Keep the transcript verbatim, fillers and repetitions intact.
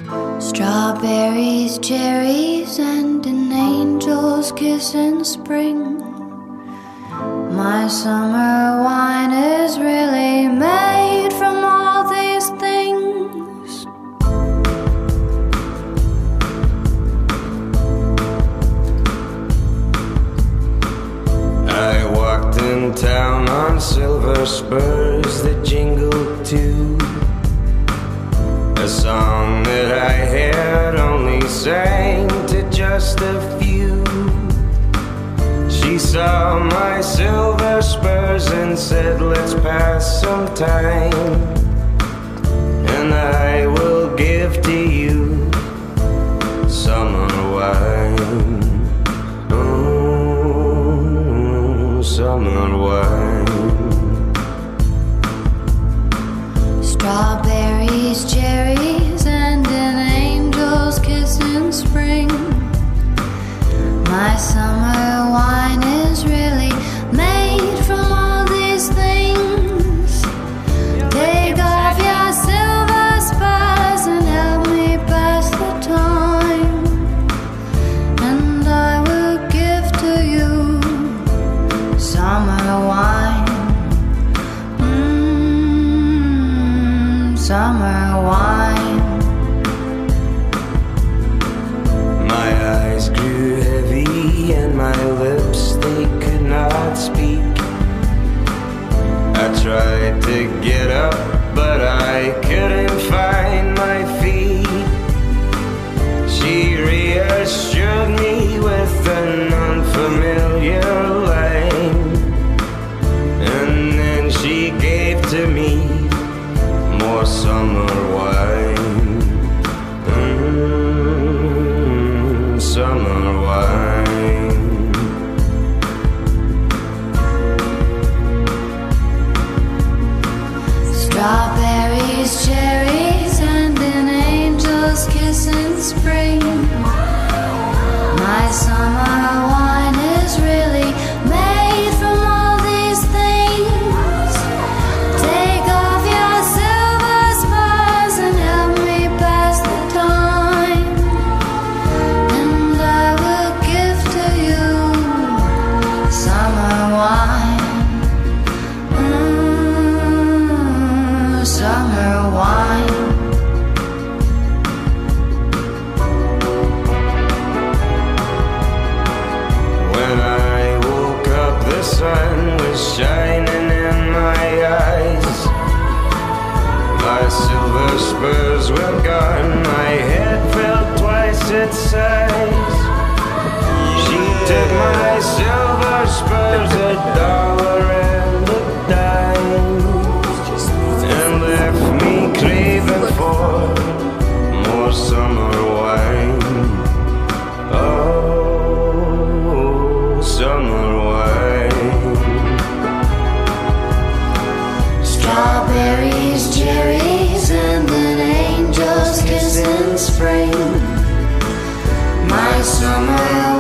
Strawberries, cherries, and an angel's kiss in spring. My summer wine is really made from all these things. I walked in town on silver spurs that jingled too, a song that I had only sang to just a few. She saw my silver spurs and said, let's pass some time, and I will give to you summer wine. Oh, summer wine. Strawberries, cherries, and an angel's kiss in spring. My summer wine is really made from all these things. Take off your silver spurs and help me pass the time, and I will give to you summer wine. Mmm, summer wine. My eyes grew heavy and my lips, they could not speak. I tried to get up, but I couldn't find my feet. She reassured me with an unfamiliar line, and then she gave to me more summer wine. Mm, summer wine. Strawberries, cherries, and an angel's kiss in spring. My summer wine is really made from all these things. Take off your silver spurs and help me pass the time, and I will give to you summer wine. Mm, summer wine. When I woke up, the sun was shining in my eyes. My silver spurs were gone, my head felt twice its size. She took my silver spurs, a dollar and a dime, and left me craving for more summer wine. Oh, summer wine. Strawberries, cherries, and an angel's kiss in spring. My summer